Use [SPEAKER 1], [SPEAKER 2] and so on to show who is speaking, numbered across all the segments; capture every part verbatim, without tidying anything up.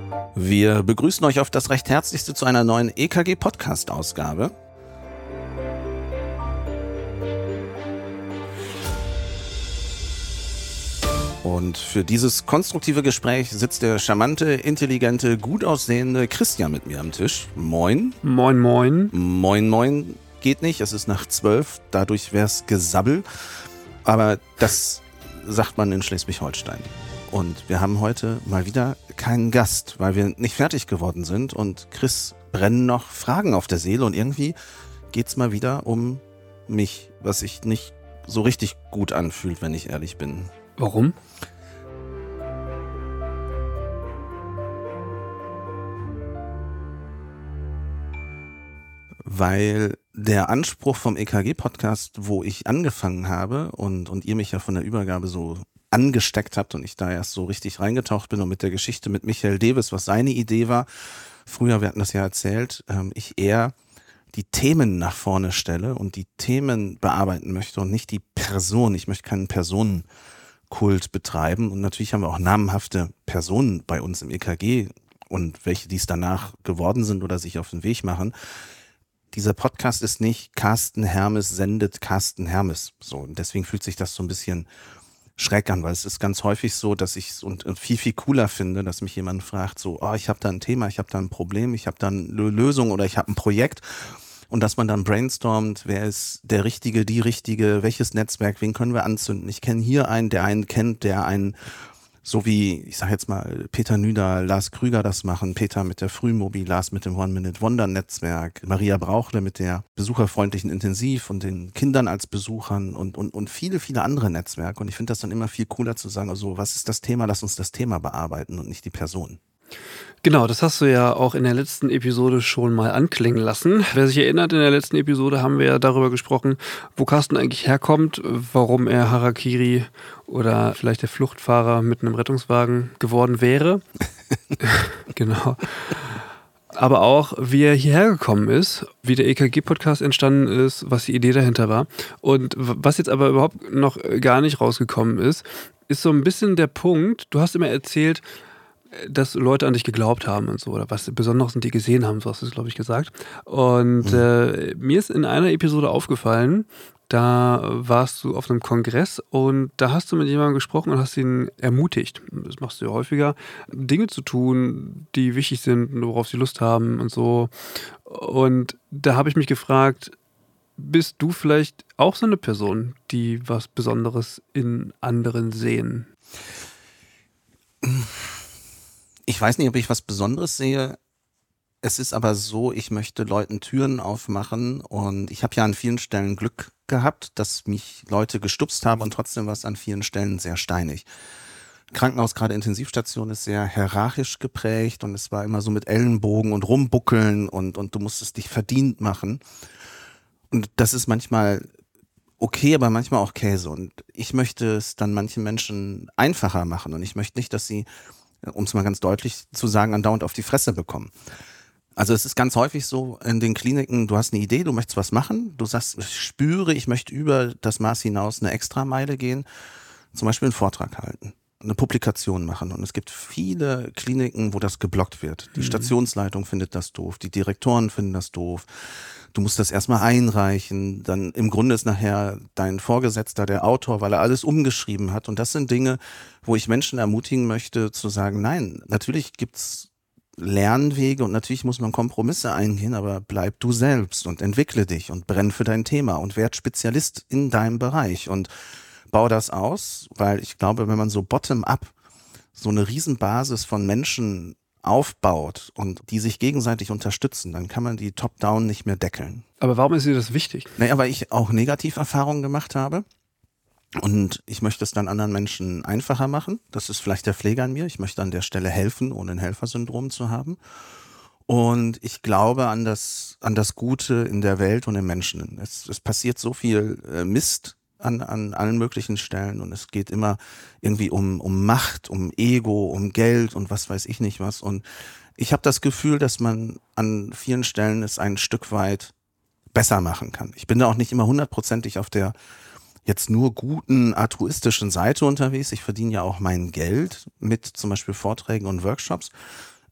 [SPEAKER 1] Wir begrüßen euch auf das recht herzlichste zu einer neuen E K G-Podcast-Ausgabe. Und für dieses konstruktive Gespräch sitzt der charmante, intelligente, gut aussehende Christian mit mir am Tisch. Moin.
[SPEAKER 2] Moin, moin.
[SPEAKER 1] Moin, moin geht nicht, es ist nach zwölf, dadurch wär's Gesabbel. Aber das sagt man in Schleswig-Holstein. Und wir haben heute mal wieder keinen Gast, weil wir nicht fertig geworden sind. Und Chris brennen noch Fragen auf der Seele. Und irgendwie geht's mal wieder um mich, was sich nicht so richtig gut anfühlt, wenn ich ehrlich bin.
[SPEAKER 2] Warum?
[SPEAKER 1] Weil der Anspruch vom E K G-Podcast, wo ich angefangen habe und, und ihr mich ja von der Übergabe so angesteckt habt und ich da erst so richtig reingetaucht bin und mit der Geschichte mit Michael Davis, was seine Idee war, früher, wir hatten das ja erzählt, ähm, ich eher die Themen nach vorne stelle und die Themen bearbeiten möchte und nicht die Person. Ich möchte keinen Personenkult betreiben und natürlich haben wir auch namenhafte Personen bei uns im E K G und welche, die es danach geworden sind oder sich auf den Weg machen. Dieser Podcast ist nicht Carsten Hermes sendet Carsten Hermes. So, und deswegen fühlt sich das so ein bisschen schräg an, weil es ist ganz häufig so, dass ich es und, und viel, viel cooler finde, dass mich jemand fragt, so, oh, ich habe da ein Thema, ich habe da ein Problem, ich habe da eine Lösung oder ich habe ein Projekt und dass man dann brainstormt, wer ist der Richtige, die Richtige, welches Netzwerk, wen können wir anzünden. Ich kenne hier einen, der einen kennt, der einen, so wie, ich sage jetzt mal, Peter Nüder, Lars Krüger das machen, Peter mit der Frühmobi, Lars mit dem One-Minute-Wonder-Netzwerk, Maria Brauchle mit der besucherfreundlichen Intensiv und den Kindern als Besuchern und, und, und viele, viele andere Netzwerke. Und ich finde das dann immer viel cooler zu sagen, also was ist das Thema, lass uns das Thema bearbeiten und nicht die Person.
[SPEAKER 2] Genau, das hast du ja auch in der letzten Episode schon mal anklingen lassen. Wer sich erinnert, in der letzten Episode haben wir ja darüber gesprochen, wo Carsten eigentlich herkommt, warum er Harakiri oder vielleicht der Fluchtfahrer mit einem Rettungswagen geworden wäre. Genau. Aber auch, wie er hierher gekommen ist, wie der E K G-Podcast entstanden ist, was die Idee dahinter war. Und was jetzt aber überhaupt noch gar nicht rausgekommen ist, ist so ein bisschen der Punkt, du hast immer erzählt, dass Leute an dich geglaubt haben und so, oder was Besonderes in dir gesehen haben, so hast du es, glaube ich, gesagt. Und mhm. äh, mir ist in einer Episode aufgefallen, da warst du auf einem Kongress und da hast du mit jemandem gesprochen und hast ihn ermutigt. Das machst du ja häufiger, Dinge zu tun, die wichtig sind, worauf sie Lust haben und so. Und da habe ich mich gefragt, bist du vielleicht auch so eine Person, die was Besonderes in anderen sehen?
[SPEAKER 1] Ich weiß nicht, ob ich was Besonderes sehe. Es ist aber so, ich möchte Leuten Türen aufmachen und ich habe ja an vielen Stellen Glück gehabt, dass mich Leute gestupst haben und trotzdem war es an vielen Stellen sehr steinig. Krankenhaus, gerade Intensivstation, ist sehr hierarchisch geprägt und es war immer so mit Ellenbogen und Rumbuckeln und, und du musstest dich verdient machen. Und das ist manchmal okay, aber manchmal auch Käse. Und ich möchte es dann manchen Menschen einfacher machen und ich möchte nicht, dass sie, um es mal ganz deutlich zu sagen, andauernd auf die Fresse bekommen. Also es ist ganz häufig so in den Kliniken, du hast eine Idee, du möchtest was machen, du sagst, ich spüre, ich möchte über das Maß hinaus eine Extrameile gehen, zum Beispiel einen Vortrag halten, eine Publikation machen und es gibt viele Kliniken, wo das geblockt wird. Die mhm. Stationsleitung findet das doof, die Direktoren finden das doof. Du musst das erstmal einreichen, dann im Grunde ist nachher dein Vorgesetzter der Autor, weil er alles umgeschrieben hat. Und das sind Dinge, wo ich Menschen ermutigen möchte zu sagen, nein, natürlich gibt's Lernwege und natürlich muss man Kompromisse eingehen, aber bleib du selbst und entwickle dich und brenn für dein Thema und werd Spezialist in deinem Bereich und bau das aus, weil ich glaube, wenn man so bottom-up so eine Riesenbasis von Menschen aufbaut und die sich gegenseitig unterstützen, dann kann man die Top-Down nicht mehr deckeln.
[SPEAKER 2] Aber warum ist dir das wichtig?
[SPEAKER 1] Naja, weil ich auch Negativerfahrungen gemacht habe und ich möchte es dann anderen Menschen einfacher machen. Das ist vielleicht der Pfleger an mir. Ich möchte an der Stelle helfen, ohne ein Helfersyndrom zu haben. Und ich glaube an das, an das Gute in der Welt und im Menschen. Es, es passiert so viel äh, Mist an, an allen möglichen Stellen und es geht immer irgendwie um, um Macht, um Ego, um Geld und was weiß ich nicht was. Und ich habe das Gefühl, dass man an vielen Stellen es ein Stück weit besser machen kann. Ich bin da auch nicht immer hundertprozentig auf der jetzt nur guten altruistischen Seite unterwegs. Ich verdiene ja auch mein Geld mit zum Beispiel Vorträgen und Workshops.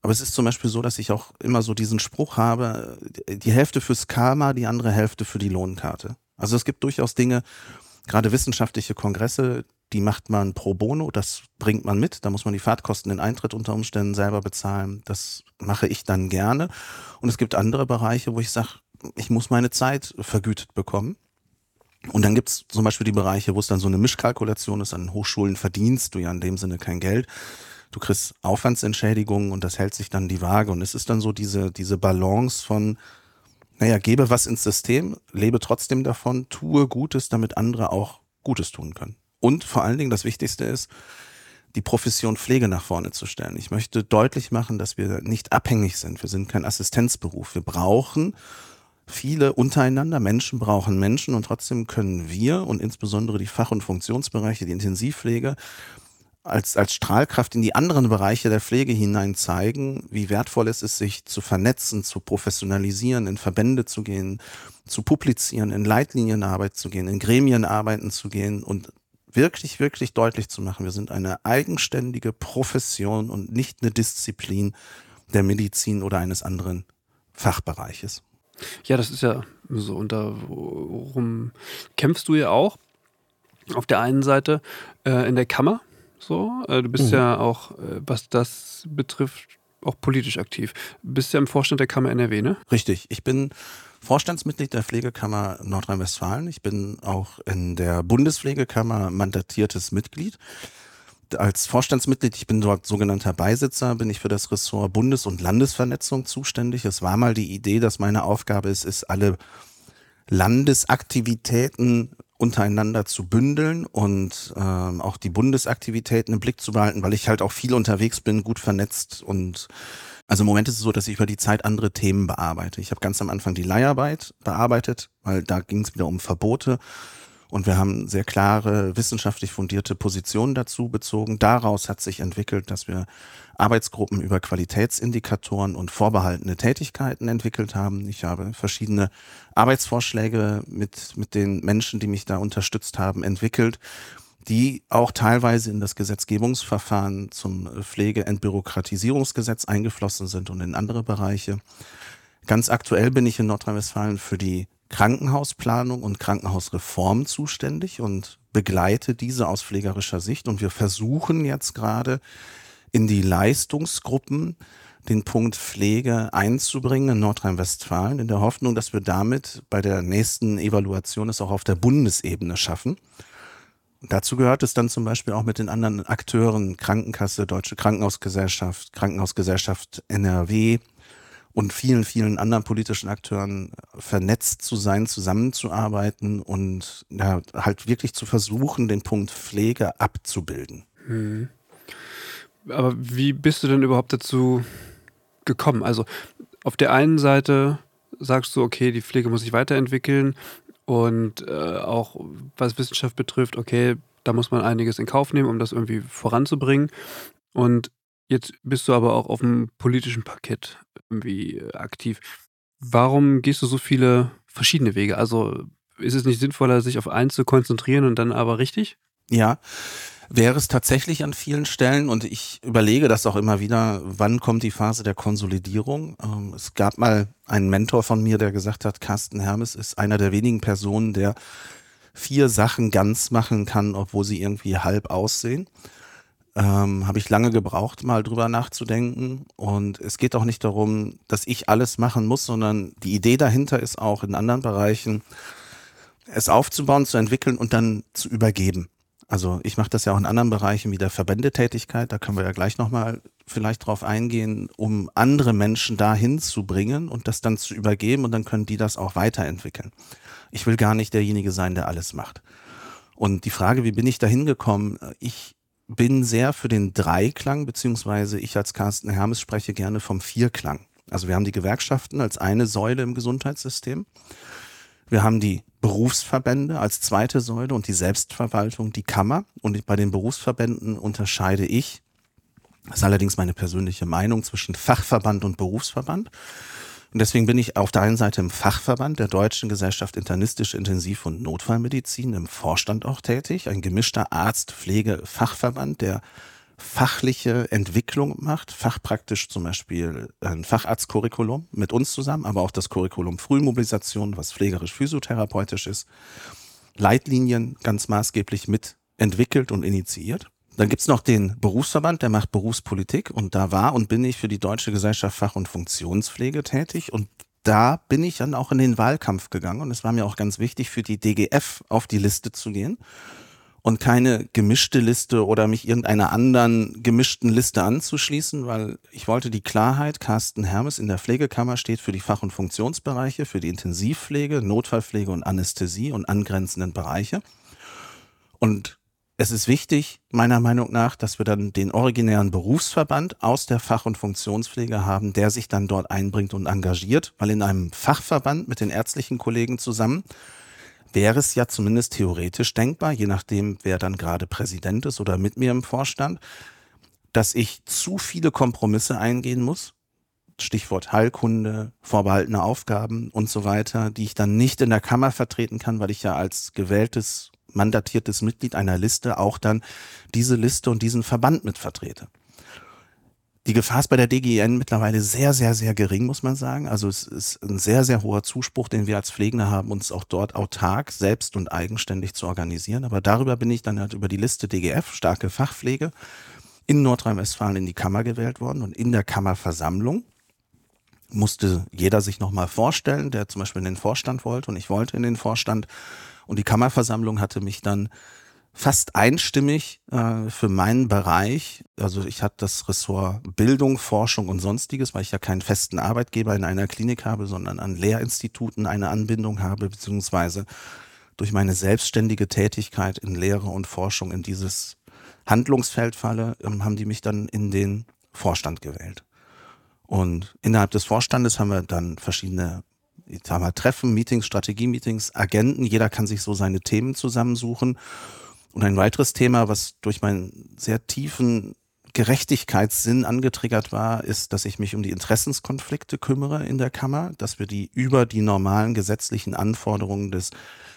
[SPEAKER 1] Aber es ist zum Beispiel so, dass ich auch immer so diesen Spruch habe, die Hälfte fürs Karma, die andere Hälfte für die Lohnkarte. Also es gibt durchaus Dinge, gerade wissenschaftliche Kongresse, die macht man pro bono, das bringt man mit, da muss man die Fahrtkosten, den Eintritt unter Umständen selber bezahlen, das mache ich dann gerne. Und es gibt andere Bereiche, wo ich sage, ich muss meine Zeit vergütet bekommen. Und dann gibt es zum Beispiel die Bereiche, wo es dann so eine Mischkalkulation ist, an Hochschulen verdienst du ja in dem Sinne kein Geld. Du kriegst Aufwandsentschädigungen und das hält sich dann die Waage. Und es ist dann so diese, diese Balance von, naja, gebe was ins System, lebe trotzdem davon, tue Gutes, damit andere auch Gutes tun können. Und vor allen Dingen, das Wichtigste ist, die Profession Pflege nach vorne zu stellen. Ich möchte deutlich machen, dass wir nicht abhängig sind. Wir sind kein Assistenzberuf. Wir brauchen viele untereinander. Menschen brauchen Menschen und trotzdem können wir und insbesondere die Fach- und Funktionsbereiche, die Intensivpflege, als, als Strahlkraft in die anderen Bereiche der Pflege hinein zeigen, wie wertvoll es ist, sich zu vernetzen, zu professionalisieren, in Verbände zu gehen, zu publizieren, in Leitlinienarbeit zu gehen, in Gremienarbeiten zu gehen und wirklich, wirklich deutlich zu machen, wir sind eine eigenständige Profession und nicht eine Disziplin der Medizin oder eines anderen Fachbereiches.
[SPEAKER 2] Ja, das ist ja so. Und darum kämpfst du ja auch auf der einen Seite äh, in der Kammer. So, äh, du bist mhm. ja auch, äh, was das betrifft, auch politisch aktiv. Du bist ja im Vorstand der Kammer N R W, ne?
[SPEAKER 1] Richtig. Ich bin Vorstandsmitglied der Pflegekammer Nordrhein-Westfalen. Ich bin auch in der Bundespflegekammer mandatiertes Mitglied. Als Vorstandsmitglied, ich bin dort sogenannter Beisitzer, bin ich für das Ressort Bundes- und Landesvernetzung zuständig. Es war mal die Idee, dass meine Aufgabe ist, ist alle Landesaktivitäten untereinander zu bündeln und ähm, auch die Bundesaktivitäten im Blick zu behalten, weil ich halt auch viel unterwegs bin, gut vernetzt und also im Moment ist es so, dass ich über die Zeit andere Themen bearbeite. Ich habe ganz am Anfang die Leiharbeit bearbeitet, weil da ging es wieder um Verbote und wir haben sehr klare, wissenschaftlich fundierte Positionen dazu bezogen. Daraus hat sich entwickelt, dass wir Arbeitsgruppen über Qualitätsindikatoren und vorbehaltene Tätigkeiten entwickelt haben. Ich habe verschiedene Arbeitsvorschläge mit, mit den Menschen, die mich da unterstützt haben, entwickelt, die auch teilweise in das Gesetzgebungsverfahren zum Pflegeentbürokratisierungsgesetz eingeflossen sind und in andere Bereiche. Ganz aktuell bin ich in Nordrhein-Westfalen für die Krankenhausplanung und Krankenhausreform zuständig und begleite diese aus pflegerischer Sicht. Und wir versuchen jetzt gerade in die Leistungsgruppen den Punkt Pflege einzubringen in Nordrhein-Westfalen, in der Hoffnung, dass wir damit bei der nächsten Evaluation es auch auf der Bundesebene schaffen. Dazu gehört es dann zum Beispiel auch mit den anderen Akteuren, Krankenkasse, Deutsche Krankenhausgesellschaft, Krankenhausgesellschaft N R W und vielen, vielen anderen politischen Akteuren vernetzt zu sein, zusammenzuarbeiten und ja, halt wirklich zu versuchen, den Punkt Pflege abzubilden.
[SPEAKER 2] Hm. Aber wie bist du denn überhaupt dazu gekommen? Also auf der einen Seite sagst du, okay, die Pflege muss sich weiterentwickeln und äh, auch was Wissenschaft betrifft, okay, da muss man einiges in Kauf nehmen, um das irgendwie voranzubringen. Und jetzt bist du aber auch auf dem politischen Parkett irgendwie aktiv. Warum gehst du so viele verschiedene Wege? Also ist es nicht sinnvoller, sich auf eins zu konzentrieren und dann aber richtig?
[SPEAKER 1] Ja, wäre es tatsächlich an vielen Stellen und ich überlege das auch immer wieder, wann kommt die Phase der Konsolidierung. Ähm, es gab mal einen Mentor von mir, der gesagt hat, Carsten Hermes ist einer der wenigen Personen, der vier Sachen ganz machen kann, obwohl sie irgendwie halb aussehen. Ähm, habe ich lange gebraucht, mal drüber nachzudenken und es geht auch nicht darum, dass ich alles machen muss, sondern die Idee dahinter ist auch in anderen Bereichen, es aufzubauen, zu entwickeln und dann zu übergeben. Also ich mache das ja auch in anderen Bereichen wie der Verbändetätigkeit, da können wir ja gleich nochmal vielleicht drauf eingehen, um andere Menschen dahin zu bringen und das dann zu übergeben und dann können die das auch weiterentwickeln. Ich will gar nicht derjenige sein, der alles macht. Und die Frage, wie bin ich da hingekommen? Ich bin sehr für den Dreiklang, beziehungsweise ich als Carsten Hermes spreche gerne vom Vierklang. Also wir haben die Gewerkschaften als eine Säule im Gesundheitssystem. Wir haben die Berufsverbände als zweite Säule und die Selbstverwaltung, die Kammer. Und bei den Berufsverbänden unterscheide ich, das ist allerdings meine persönliche Meinung, zwischen Fachverband und Berufsverband. Und deswegen bin ich auf der einen Seite im Fachverband der Deutschen Gesellschaft Internistische Intensiv- und Notfallmedizin im Vorstand auch tätig. Ein gemischter Arzt-Pflege-Fachverband, der fachliche Entwicklung macht, fachpraktisch zum Beispiel ein Facharztcurriculum mit uns zusammen, aber auch das Curriculum Frühmobilisation, was pflegerisch-physiotherapeutisch ist, Leitlinien ganz maßgeblich mit entwickelt und initiiert. Dann gibt's noch den Berufsverband, der macht Berufspolitik und da war und bin ich für die Deutsche Gesellschaft Fach- und Funktionspflege tätig und da bin ich dann auch in den Wahlkampf gegangen und es war mir auch ganz wichtig, für die D G F auf die Liste zu gehen und keine gemischte Liste oder mich irgendeiner anderen gemischten Liste anzuschließen, weil ich wollte die Klarheit, Carsten Hermes in der Pflegekammer steht für die Fach- und Funktionsbereiche, für die Intensivpflege, Notfallpflege und Anästhesie und angrenzenden Bereiche. Und es ist wichtig, meiner Meinung nach, dass wir dann den originären Berufsverband aus der Fach- und Funktionspflege haben, der sich dann dort einbringt und engagiert, weil in einem Fachverband mit den ärztlichen Kollegen zusammen wäre es ja zumindest theoretisch denkbar, je nachdem, wer dann gerade Präsident ist oder mit mir im Vorstand, dass ich zu viele Kompromisse eingehen muss. Stichwort Heilkunde, vorbehaltene Aufgaben und so weiter, die ich dann nicht in der Kammer vertreten kann, weil ich ja als gewähltes mandatiertes Mitglied einer Liste auch dann diese Liste und diesen Verband mit vertrete. Die Gefahr ist bei der D G E N mittlerweile sehr, sehr, sehr gering, muss man sagen. Also es ist ein sehr, sehr hoher Zuspruch, den wir als Pflegende haben, uns auch dort autark, selbst und eigenständig zu organisieren. Aber darüber bin ich dann halt über die Liste D G F, starke Fachpflege, in Nordrhein-Westfalen in die Kammer gewählt worden. Und in der Kammerversammlung musste jeder sich nochmal vorstellen, der zum Beispiel in den Vorstand wollte und ich wollte in den Vorstand. Und die Kammerversammlung hatte mich dann fast einstimmig äh, für meinen Bereich, also ich hatte das Ressort Bildung, Forschung und Sonstiges, weil ich ja keinen festen Arbeitgeber in einer Klinik habe, sondern an Lehrinstituten eine Anbindung habe, beziehungsweise durch meine selbstständige Tätigkeit in Lehre und Forschung in dieses Handlungsfeld falle, ähm, haben die mich dann in den Vorstand gewählt. Und innerhalb des Vorstandes haben wir dann verschiedene Jetzt haben wir Treffen, Meetings, Strategie-Meetings, Agenten. Jeder kann sich so seine Themen zusammensuchen. Und ein weiteres Thema, was durch meinen sehr tiefen Gerechtigkeitssinn angetriggert war, ist, dass ich mich um die Interessenskonflikte kümmere in der Kammer, dass wir die über die normalen gesetzlichen Anforderungen des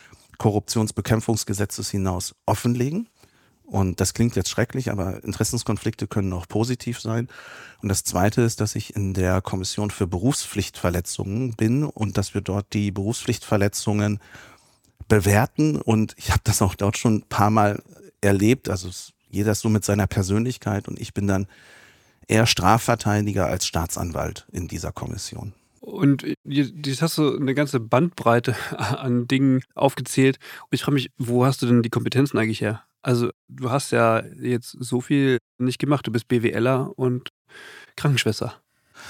[SPEAKER 1] Korruptionsbekämpfungsgesetzes hinaus offenlegen. Und das klingt jetzt schrecklich, aber Interessenskonflikte können auch positiv sein. Und das Zweite ist, dass ich in der Kommission für Berufspflichtverletzungen bin und dass wir dort die Berufspflichtverletzungen bewerten. Und ich habe das auch dort schon ein paar Mal erlebt. Also jeder ist so mit seiner Persönlichkeit und ich bin dann eher Strafverteidiger als Staatsanwalt in dieser Kommission.
[SPEAKER 2] Und jetzt hast du eine ganze Bandbreite an Dingen aufgezählt. Und ich frage mich, wo hast du denn die Kompetenzen eigentlich her? Also du hast ja jetzt so viel nicht gemacht. Du bist BWLer und Krankenschwester.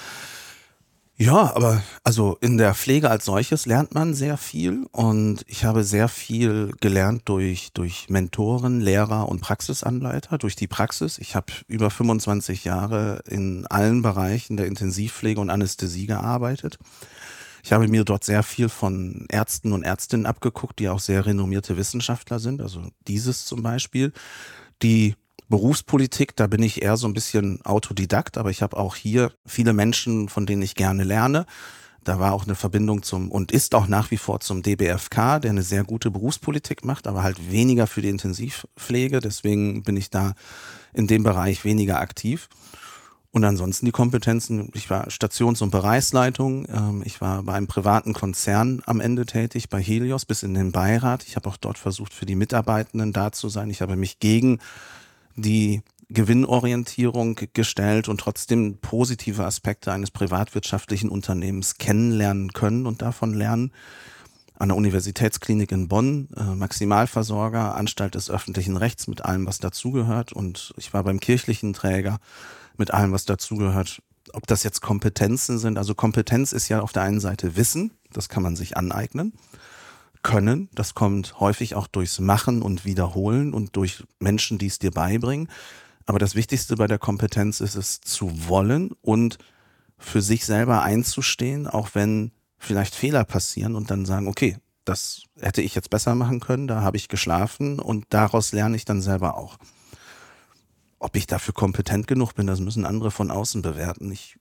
[SPEAKER 1] Ja, aber also in der Pflege als solches lernt man sehr viel und ich habe sehr viel gelernt durch durch Mentoren, Lehrer und Praxisanleiter, durch die Praxis. Ich habe über fünfundzwanzig Jahre in allen Bereichen der Intensivpflege und Anästhesie gearbeitet. Ich habe mir dort sehr viel von Ärzten und Ärztinnen abgeguckt, die auch sehr renommierte Wissenschaftler sind, also dieses zum Beispiel, die Berufspolitik, da bin ich eher so ein bisschen Autodidakt, aber ich habe auch hier viele Menschen, von denen ich gerne lerne. Da war auch eine Verbindung zum und ist auch nach wie vor zum D B F K, der eine sehr gute Berufspolitik macht, aber halt weniger für die Intensivpflege. Deswegen bin ich da in dem Bereich weniger aktiv. Und ansonsten die Kompetenzen, ich war Stations- und Bereichsleitung, ähm, ich war bei einem privaten Konzern am Ende tätig, bei Helios bis in den Beirat. Ich habe auch dort versucht, für die Mitarbeitenden da zu sein. Ich habe mich gegen die Gewinnorientierung gestellt und trotzdem positive Aspekte eines privatwirtschaftlichen Unternehmens kennenlernen können und davon lernen. An der Universitätsklinik in Bonn, äh, Maximalversorger, Anstalt des öffentlichen Rechts mit allem, was dazugehört. Und ich war beim kirchlichen Träger mit allem, was dazugehört. Ob das jetzt Kompetenzen sind, also Kompetenz ist ja auf der einen Seite Wissen, das kann man sich aneignen. Können, das kommt häufig auch durchs Machen und Wiederholen und durch Menschen, die es dir beibringen. Aber das Wichtigste bei der Kompetenz ist es zu wollen und für sich selber einzustehen, auch wenn vielleicht Fehler passieren und dann sagen, okay, das hätte ich jetzt besser machen können, da habe ich geschlafen und daraus lerne ich dann selber auch. Ob ich dafür kompetent genug bin, das müssen andere von außen bewerten. Ich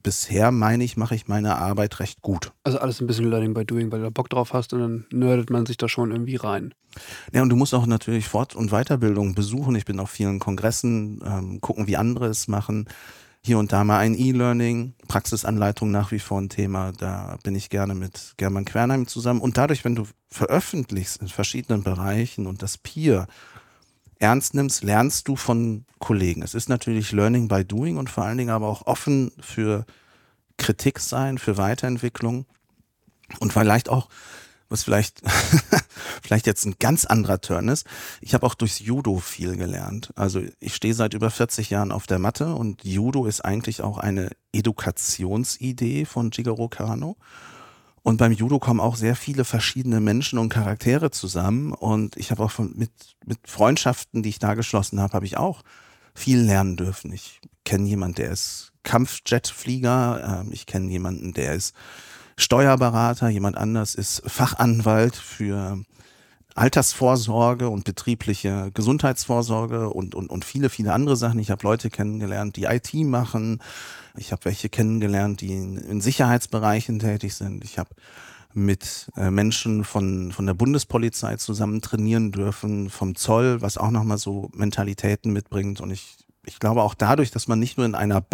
[SPEAKER 1] bisher meine ich, mache ich meine Arbeit recht gut.
[SPEAKER 2] Also alles ein bisschen Learning by Doing, weil du da Bock drauf hast und dann nerdet man sich da schon irgendwie rein.
[SPEAKER 1] Ja, und du musst auch natürlich Fort- und Weiterbildung besuchen. Ich bin auf vielen Kongressen, ähm, gucken, wie andere es machen. Hier und da mal ein E-Learning, Praxisanleitung nach wie vor ein Thema. Da bin ich gerne mit German Quernheim zusammen. Und dadurch, wenn du veröffentlichst in verschiedenen Bereichen und das Peer ernst nimmst, lernst du von Kollegen. Es ist natürlich Learning by Doing und vor allen Dingen aber auch offen für Kritik sein, für Weiterentwicklung und vielleicht auch, was vielleicht vielleicht jetzt ein ganz anderer Turn ist, ich habe auch durchs Judo viel gelernt. Also ich stehe seit über vierzig Jahren auf der Matte und Judo ist eigentlich auch eine Edukationsidee von Jigoro Kano. Und beim Judo kommen auch sehr viele verschiedene Menschen und Charaktere zusammen. Und ich habe auch von, mit, mit Freundschaften, die ich da geschlossen habe, habe ich auch viel lernen dürfen. Ich kenne jemanden, der ist Kampfjetflieger. Ähm, ich kenne jemanden, der ist Steuerberater. Jemand anders ist Fachanwalt für Altersvorsorge und betriebliche Gesundheitsvorsorge und, und, und viele, viele andere Sachen. Ich habe Leute kennengelernt, die I T machen. Ich habe welche kennengelernt, die in, in Sicherheitsbereichen tätig sind. Ich habe mit äh, Menschen von, von der Bundespolizei zusammen trainieren dürfen, vom Zoll, was auch nochmal so Mentalitäten mitbringt. Und ich, ich glaube auch dadurch, dass man nicht nur in einer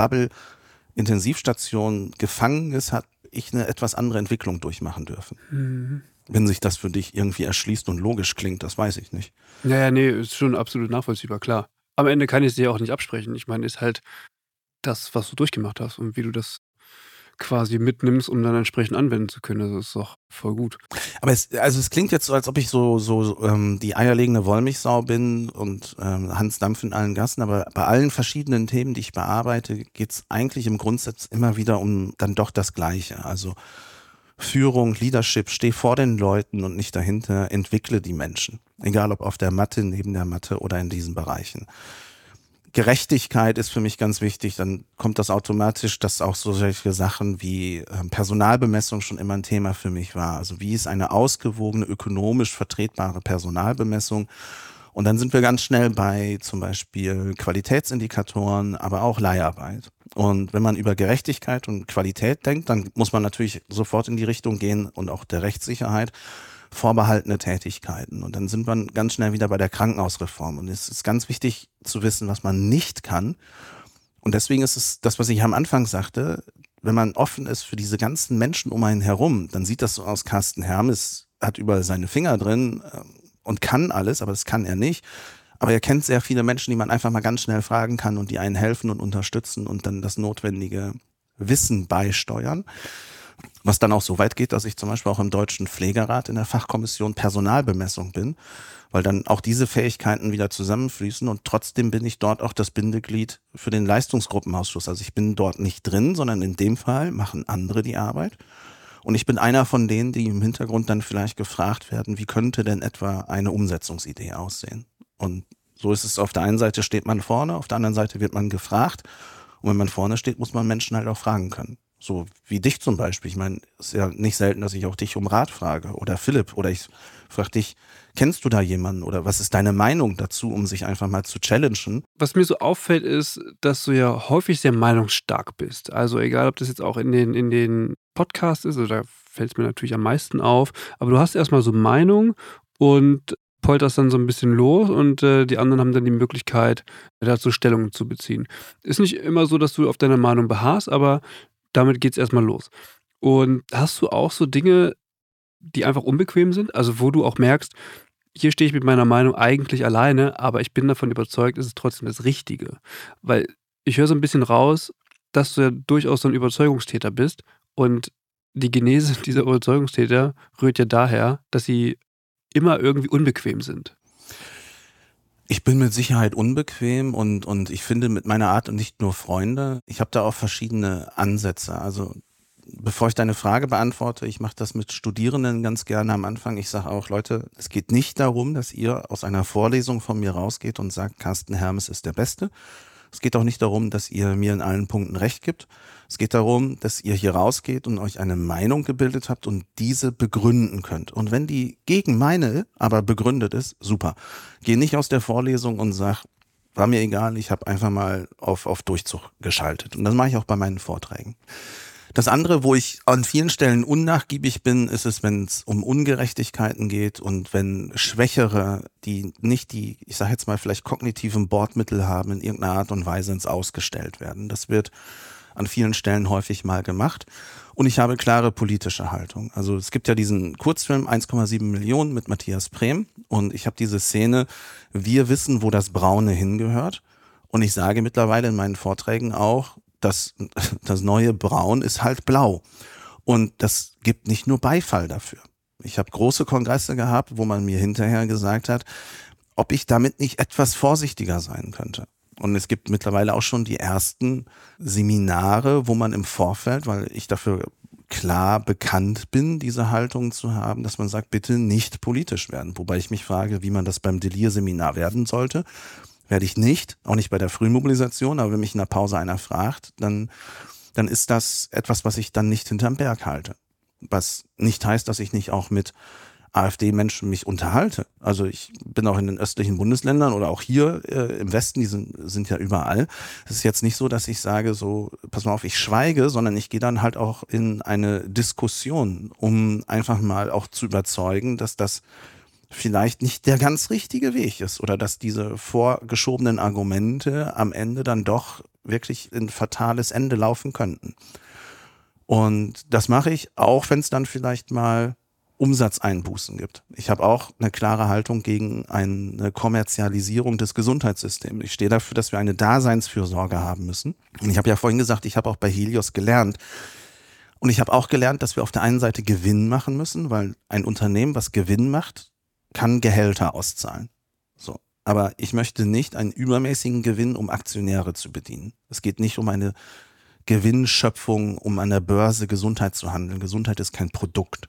[SPEAKER 1] Bubble-Intensivstation gefangen ist, hat ich eine etwas andere Entwicklung durchmachen dürfen. Mhm. Wenn sich das für dich irgendwie erschließt und logisch klingt, das weiß ich nicht.
[SPEAKER 2] Naja, nee, ist schon absolut nachvollziehbar, klar. Am Ende kann ich es dir auch nicht absprechen. Ich meine, ist halt das, was du durchgemacht hast und wie du das quasi mitnimmst, um dann entsprechend anwenden zu können. Das ist doch voll gut.
[SPEAKER 1] Aber es, also es klingt jetzt so, als ob ich so, so ähm, die eierlegende Wollmilchsau bin und ähm, Hans Dampf in allen Gassen, aber bei allen verschiedenen Themen, die ich bearbeite, geht es eigentlich im Grundsatz immer wieder um dann doch das Gleiche. Also Führung, Leadership, steh vor den Leuten und nicht dahinter, entwickle die Menschen. Egal ob auf der Matte, neben der Matte oder in diesen Bereichen. Gerechtigkeit ist für mich ganz wichtig, dann kommt das automatisch, dass auch so solche Sachen wie äh, Personalbemessung schon immer ein Thema für mich war. Also wie ist eine ausgewogene, ökonomisch vertretbare Personalbemessung? Und dann sind wir ganz schnell bei zum Beispiel Qualitätsindikatoren, aber auch Leiharbeit. Und wenn man über Gerechtigkeit und Qualität denkt, dann muss man natürlich sofort in die Richtung gehen und auch der Rechtssicherheit, vorbehaltene Tätigkeiten. Und dann sind wir ganz schnell wieder bei der Krankenhausreform. Und es ist ganz wichtig zu wissen, was man nicht kann. Und deswegen ist es das, was ich am Anfang sagte, wenn man offen ist für diese ganzen Menschen um einen herum, dann sieht das so aus, Carsten Hermes hat überall seine Finger drin und kann alles, aber das kann er nicht. Aber er kennt sehr viele Menschen, die man einfach mal ganz schnell fragen kann und die einen helfen und unterstützen und dann das notwendige Wissen beisteuern. Was dann auch so weit geht, dass ich zum Beispiel auch im Deutschen Pflegerat in der Fachkommission Personalbemessung bin, weil dann auch diese Fähigkeiten wieder zusammenfließen und trotzdem bin ich dort auch das Bindeglied für den Leistungsgruppenausschuss. Also ich bin dort nicht drin, sondern in dem Fall machen andere die Arbeit. Und ich bin einer von denen, die im Hintergrund dann vielleicht gefragt werden, wie könnte denn etwa eine Umsetzungsidee aussehen? Und so ist es, auf der einen Seite steht man vorne, auf der anderen Seite wird man gefragt. Und wenn man vorne steht, muss man Menschen halt auch fragen können. So wie dich zum Beispiel. Ich meine, es ist ja nicht selten, dass ich auch dich um Rat frage oder Philipp oder ich frage dich, kennst du da jemanden oder was ist deine Meinung dazu, um sich einfach mal zu challengen?
[SPEAKER 2] Was mir so auffällt, ist, dass du ja häufig sehr meinungsstark bist. Also egal, ob das jetzt auch in den, in den Podcasts ist, oder fällt es mir natürlich am meisten auf, aber du hast erstmal so Meinung und polterst dann so ein bisschen los und äh, die anderen haben dann die Möglichkeit, dazu Stellung zu beziehen. Ist nicht immer so, dass du auf deiner Meinung beharrst, aber damit geht's erstmal los. Und hast du auch so Dinge, die einfach unbequem sind? Also wo du auch merkst, hier stehe ich mit meiner Meinung eigentlich alleine, aber ich bin davon überzeugt, es ist trotzdem das Richtige. Weil ich höre so ein bisschen raus, dass du ja durchaus so ein Überzeugungstäter bist und die Genese dieser Überzeugungstäter rührt ja daher, dass sie immer irgendwie unbequem sind.
[SPEAKER 1] Ich bin mit Sicherheit unbequem und, und ich finde mit meiner Art und nicht nur Freunde. Ich habe da auch verschiedene Ansätze. Also bevor ich deine Frage beantworte, ich mache das mit Studierenden ganz gerne am Anfang. Ich sage auch, Leute, es geht nicht darum, dass ihr aus einer Vorlesung von mir rausgeht und sagt, Carsten Hermes ist der Beste. Es geht auch nicht darum, dass ihr mir in allen Punkten recht gibt. Es geht darum, dass ihr hier rausgeht und euch eine Meinung gebildet habt und diese begründen könnt. Und wenn die gegen meine aber begründet ist, super. Geh nicht aus der Vorlesung und sag, war mir egal, ich habe einfach mal auf, auf Durchzug geschaltet. Und das mache ich auch bei meinen Vorträgen. Das andere, wo ich an vielen Stellen unnachgiebig bin, ist es, wenn es um Ungerechtigkeiten geht und wenn Schwächere, die nicht die, ich sage jetzt mal vielleicht kognitiven Bordmittel haben, in irgendeiner Art und Weise ins Ausgestellt werden. Das wird an vielen Stellen häufig mal gemacht. Und ich habe klare politische Haltung. Also es gibt ja diesen Kurzfilm eins Komma sieben Millionen mit Matthias Brehm und ich habe diese Szene, wir wissen, wo das Braune hingehört. Und ich sage mittlerweile in meinen Vorträgen auch, das, das neue Braun ist halt blau. Und das gibt nicht nur Beifall dafür. Ich habe große Kongresse gehabt, wo man mir hinterher gesagt hat, ob ich damit nicht etwas vorsichtiger sein könnte. Und es gibt mittlerweile auch schon die ersten Seminare, wo man im Vorfeld, weil ich dafür klar bekannt bin, diese Haltung zu haben, dass man sagt, bitte nicht politisch werden. Wobei ich mich frage, wie man das beim Delir-Seminar werden sollte. Werde ich nicht, auch nicht bei der Frühmobilisation, aber wenn mich in der Pause einer fragt, dann, dann ist das etwas, was ich dann nicht hinterm Berg halte. Was nicht heißt, dass ich nicht auch mit AfD-Menschen mich unterhalte. Also ich bin auch in den östlichen Bundesländern oder auch hier äh, im Westen, die sind, sind ja überall. Es ist jetzt nicht so, dass ich sage, so, pass mal auf, ich schweige, sondern ich gehe dann halt auch in eine Diskussion, um einfach mal auch zu überzeugen, dass das vielleicht nicht der ganz richtige Weg ist oder dass diese vorgeschobenen Argumente am Ende dann doch wirklich in fatales Ende laufen könnten. Und das mache ich, auch wenn es dann vielleicht mal Umsatzeinbußen gibt. Ich habe auch eine klare Haltung gegen eine Kommerzialisierung des Gesundheitssystems. Ich stehe dafür, dass wir eine Daseinsfürsorge haben müssen. Und ich habe ja vorhin gesagt, ich habe auch bei Helios gelernt. Und ich habe auch gelernt, dass wir auf der einen Seite Gewinn machen müssen, weil ein Unternehmen, was Gewinn macht, kann Gehälter auszahlen. So. Aber ich möchte nicht einen übermäßigen Gewinn, um Aktionäre zu bedienen. Es geht nicht um eine Gewinnschöpfung, um an der Börse Gesundheit zu handeln. Gesundheit ist kein Produkt.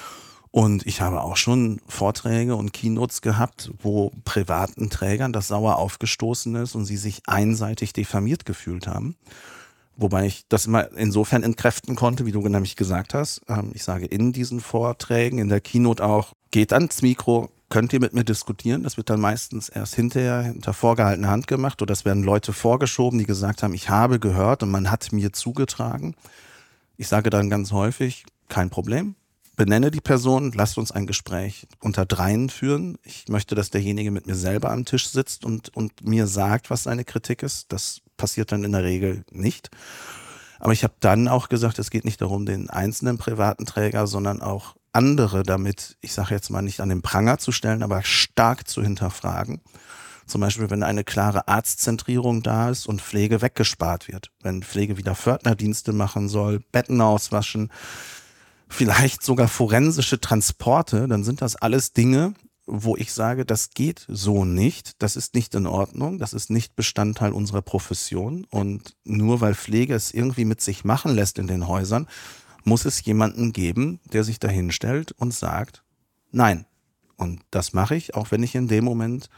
[SPEAKER 1] Und ich habe auch schon Vorträge und Keynotes gehabt, wo privaten Trägern das sauer aufgestoßen ist und sie sich einseitig diffamiert gefühlt haben. Wobei ich das immer insofern entkräften konnte, wie du nämlich gesagt hast. Ich sage in diesen Vorträgen, in der Keynote auch, geht ans Mikro, könnt ihr mit mir diskutieren. Das wird dann meistens erst hinterher hinter vorgehaltener Hand gemacht oder es werden Leute vorgeschoben, die gesagt haben, ich habe gehört und man hat mir zugetragen. Ich sage dann ganz häufig, kein Problem. Benenne die Person, lasst uns ein Gespräch unter Dreien führen. Ich möchte, dass derjenige mit mir selber am Tisch sitzt und, und mir sagt, was seine Kritik ist. Das passiert dann in der Regel nicht. Aber ich habe dann auch gesagt, es geht nicht darum, den einzelnen privaten Träger, sondern auch andere damit, ich sage jetzt mal nicht an den Pranger zu stellen, aber stark zu hinterfragen. Zum Beispiel, wenn eine klare Arztzentrierung da ist und Pflege weggespart wird. Wenn Pflege wieder Pförtnerdienste machen soll, Betten auswaschen, vielleicht sogar forensische Transporte, dann sind das alles Dinge, wo ich sage, das geht so nicht, das ist nicht in Ordnung, das ist nicht Bestandteil unserer Profession und nur weil Pflege es irgendwie mit sich machen lässt in den Häusern, muss es jemanden geben, der sich dahin stellt und sagt, nein. Und das mache ich, auch wenn ich in dem Moment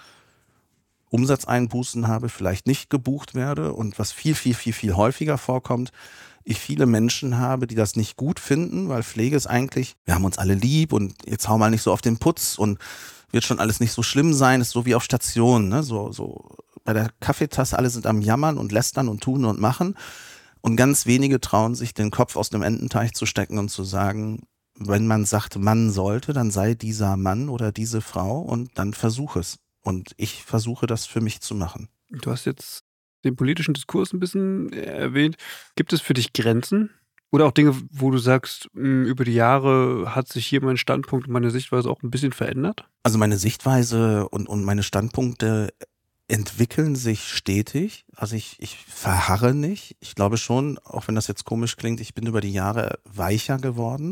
[SPEAKER 1] Umsatzeinbußen habe, vielleicht nicht gebucht werde und was viel, viel, viel, viel häufiger vorkommt, ich viele Menschen habe, die das nicht gut finden, weil Pflege ist eigentlich, wir haben uns alle lieb und jetzt hau mal nicht so auf den Putz und wird schon alles nicht so schlimm sein, ist so wie auf Stationen, ne? so, so bei der Kaffeetasse, alle sind am Jammern und lästern und tun und machen und ganz wenige trauen sich, den Kopf aus dem Ententeich zu stecken und zu sagen, wenn man sagt, Mann sollte, dann sei dieser Mann oder diese Frau und dann versuch es. Und ich versuche das für mich zu machen.
[SPEAKER 2] Du hast jetzt den politischen Diskurs ein bisschen erwähnt. Gibt es für dich Grenzen? Oder auch Dinge, wo du sagst, mh, über die Jahre hat sich hier mein Standpunkt und meine Sichtweise auch ein bisschen verändert?
[SPEAKER 1] Also meine Sichtweise und, und meine Standpunkte entwickeln sich stetig. Also ich, ich verharre nicht. Ich glaube schon, auch wenn das jetzt komisch klingt, ich bin über die Jahre weicher geworden.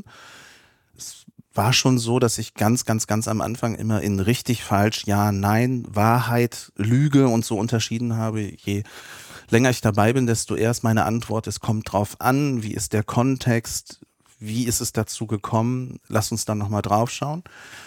[SPEAKER 1] Es war schon so, dass ich ganz, ganz, ganz am Anfang immer in richtig, falsch, ja, nein, Wahrheit, Lüge und so unterschieden habe. Je länger ich dabei bin, desto eher ist meine Antwort, es kommt drauf an, wie ist der Kontext, wie ist es dazu gekommen, lass uns dann nochmal drauf schauen.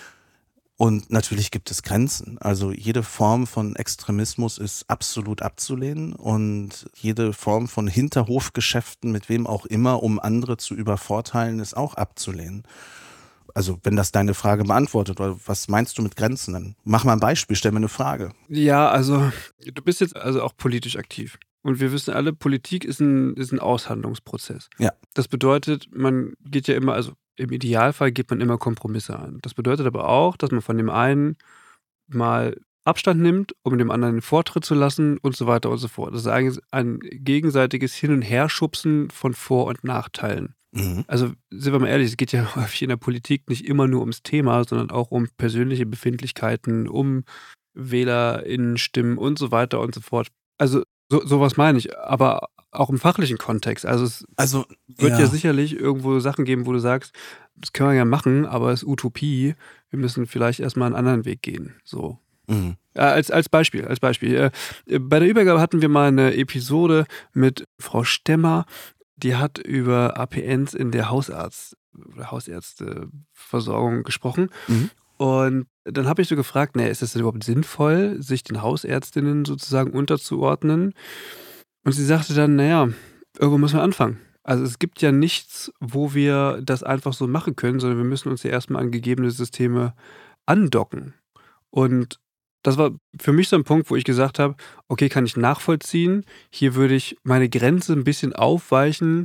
[SPEAKER 1] Und natürlich gibt es Grenzen. Also jede Form von Extremismus ist absolut abzulehnen und jede Form von Hinterhofgeschäften mit wem auch immer, um andere zu übervorteilen, ist auch abzulehnen. Also wenn das deine Frage beantwortet, oder was meinst du mit Grenzen? Dann mach mal ein Beispiel, stell mir eine Frage.
[SPEAKER 2] Ja, also du bist jetzt also auch politisch aktiv. Und wir wissen alle, Politik ist ein, ist ein Aushandlungsprozess.
[SPEAKER 1] Ja.
[SPEAKER 2] Das bedeutet, man geht ja immer, also im Idealfall geht man immer Kompromisse ein. Das bedeutet aber auch, dass man von dem einen mal Abstand nimmt, um dem anderen den Vortritt zu lassen und so weiter und so fort. Das ist eigentlich ein gegenseitiges Hin- und Herschubsen von Vor- und Nachteilen.
[SPEAKER 1] Mhm.
[SPEAKER 2] Also sind wir mal ehrlich, es geht ja häufig in der Politik nicht immer nur ums Thema, sondern auch um persönliche Befindlichkeiten, um WählerInnen-Stimmen und so weiter und so fort. Also so, sowas meine ich, aber auch im fachlichen Kontext. Also es
[SPEAKER 1] Also
[SPEAKER 2] wird ja.
[SPEAKER 1] ja.
[SPEAKER 2] sicherlich irgendwo Sachen geben, wo du sagst, das können wir ja machen, aber es ist Utopie. Wir müssen vielleicht erstmal einen anderen Weg gehen. So.
[SPEAKER 1] Mhm.
[SPEAKER 2] Äh, als, als Beispiel, als Beispiel. Äh, bei der Übergabe hatten wir mal eine Episode mit Frau Stemmer, die hat über A P Ns in der Hausarzt- oder Hausärzteversorgung gesprochen.
[SPEAKER 1] Mhm.
[SPEAKER 2] Und dann habe ich so gefragt, naja, ist es denn überhaupt sinnvoll, sich den Hausärztinnen sozusagen unterzuordnen? Und sie sagte dann, naja, irgendwo müssen wir anfangen. Also es gibt ja nichts, wo wir das einfach so machen können, sondern wir müssen uns ja erstmal an gegebene Systeme andocken. Und das war für mich so ein Punkt, wo ich gesagt habe, okay, kann ich nachvollziehen. Hier würde ich meine Grenze ein bisschen aufweichen,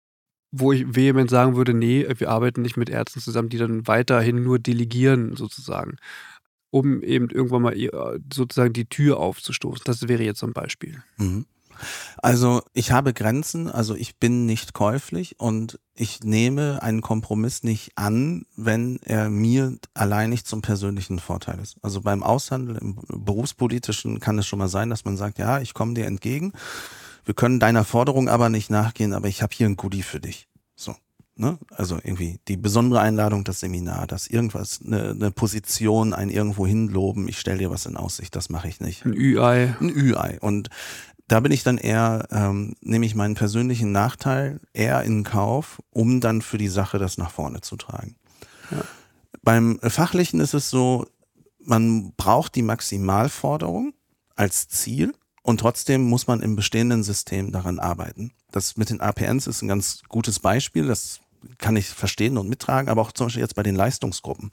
[SPEAKER 2] wo ich vehement sagen würde, nee, wir arbeiten nicht mit Ärzten zusammen, die dann weiterhin nur delegieren sozusagen, um eben irgendwann mal ihr- sozusagen die Tür aufzustoßen. Das wäre jetzt so ein Beispiel.
[SPEAKER 1] Mhm. Also ich habe Grenzen, also ich bin nicht käuflich und ich nehme einen Kompromiss nicht an, wenn er mir allein nicht zum persönlichen Vorteil ist. Also beim Aushandeln, im Berufspolitischen kann es schon mal sein, dass man sagt, ja, ich komme dir entgegen, wir können deiner Forderung aber nicht nachgehen, aber ich habe hier ein Goodie für dich. So, ne? Also irgendwie die besondere Einladung, das Seminar, das irgendwas, eine, eine Position, ein irgendwo hinloben, ich stelle dir was in Aussicht, das mache ich nicht.
[SPEAKER 2] Ein Ü-Ei.
[SPEAKER 1] Ein Ü-Ei. Und da bin ich dann eher, ähm, nehme ich meinen persönlichen Nachteil eher in Kauf, um dann für die Sache das nach vorne zu tragen.
[SPEAKER 2] Ja.
[SPEAKER 1] Beim Fachlichen ist es so, man braucht die Maximalforderung als Ziel und trotzdem muss man im bestehenden System daran arbeiten. Das mit den A P Ns ist ein ganz gutes Beispiel, das kann ich verstehen und mittragen, aber auch zum Beispiel jetzt bei den Leistungsgruppen.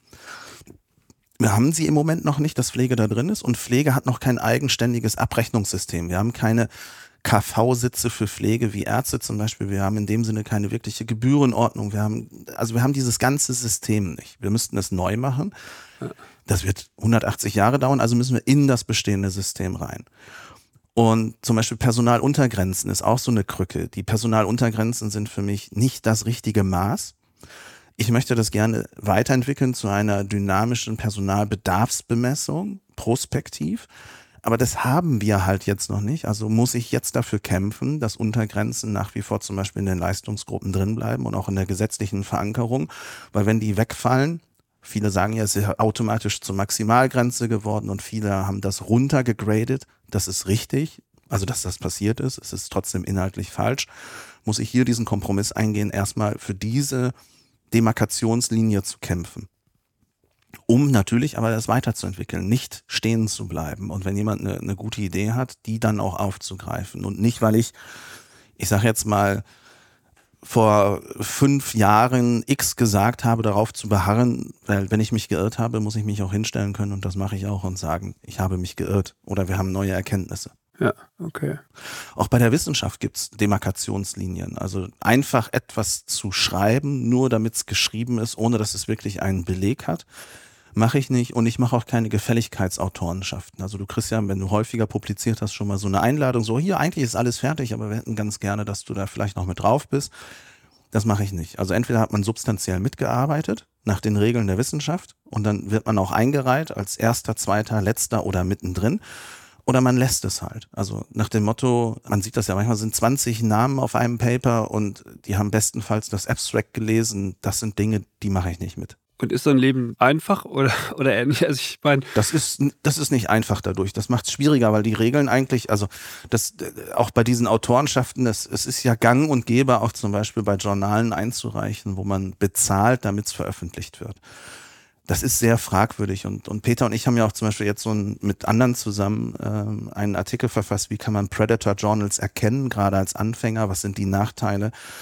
[SPEAKER 1] Wir haben sie im Moment noch nicht, dass Pflege da drin ist und Pflege hat noch kein eigenständiges Abrechnungssystem. Wir haben keine K V-Sitze für Pflege wie Ärzte zum Beispiel. Wir haben in dem Sinne keine wirkliche Gebührenordnung. Wir haben, also wir haben dieses ganze System nicht. Wir müssten es neu machen. Das wird hundertachtzig Jahre dauern, also müssen wir in das bestehende System rein. Und zum Beispiel Personaluntergrenzen ist auch so eine Krücke. Die Personaluntergrenzen sind für mich nicht das richtige Maß. Ich möchte das gerne weiterentwickeln zu einer dynamischen Personalbedarfsbemessung, prospektiv. Aber das haben wir halt jetzt noch nicht. Also muss ich jetzt dafür kämpfen, dass Untergrenzen nach wie vor zum Beispiel in den Leistungsgruppen drin bleiben und auch in der gesetzlichen Verankerung. Weil wenn die wegfallen, viele sagen ja, es ist automatisch zur Maximalgrenze geworden und viele haben das runtergegradet. Das ist richtig. Also dass das passiert ist, es ist trotzdem inhaltlich falsch. Muss ich hier diesen Kompromiss eingehen, erstmal für diese Demarkationslinie zu kämpfen. Um natürlich aber das weiterzuentwickeln, nicht stehen zu bleiben. Und wenn jemand eine, eine gute Idee hat, die dann auch aufzugreifen. Und nicht, weil ich, ich sage jetzt mal, vor fünf Jahren X gesagt habe, darauf zu beharren, weil wenn ich mich geirrt habe, muss ich mich auch hinstellen können und das mache ich auch und sagen, ich habe mich geirrt oder wir haben neue Erkenntnisse.
[SPEAKER 2] Ja, okay.
[SPEAKER 1] Auch bei der Wissenschaft gibt es Demarkationslinien. Also einfach etwas zu schreiben, nur damit es geschrieben ist, ohne dass es wirklich einen Beleg hat, mache ich nicht. Und ich mache auch keine Gefälligkeitsautorenschaften. Also du kriegst ja, wenn du häufiger publiziert hast, schon mal so eine Einladung, so hier, eigentlich ist alles fertig, aber wir hätten ganz gerne, dass du da vielleicht noch mit drauf bist. Das mache ich nicht. Also entweder hat man substanziell mitgearbeitet, nach den Regeln der Wissenschaft, und dann wird man auch eingereiht als erster, zweiter, letzter oder mittendrin. Oder man lässt es halt. Also nach dem Motto, man sieht das ja manchmal, sind zwanzig Namen auf einem Paper und die haben bestenfalls das Abstract gelesen. Das sind Dinge, die mache ich nicht mit.
[SPEAKER 2] Und ist so ein Leben einfach oder, oder ähnlich? Also ich meine,
[SPEAKER 1] Das ist, das ist nicht einfach dadurch. Das macht es schwieriger, weil die Regeln eigentlich, also das auch bei diesen Autorenschaften, das, es ist ja gang und gäbe, auch zum Beispiel bei Journalen einzureichen, wo man bezahlt, damit es veröffentlicht wird. Das ist sehr fragwürdig und, und Peter und ich haben ja auch zum Beispiel jetzt so ein, mit anderen zusammen ähm, einen Artikel verfasst, wie kann man Predator Journals erkennen, gerade als Anfänger, was sind die Nachteile,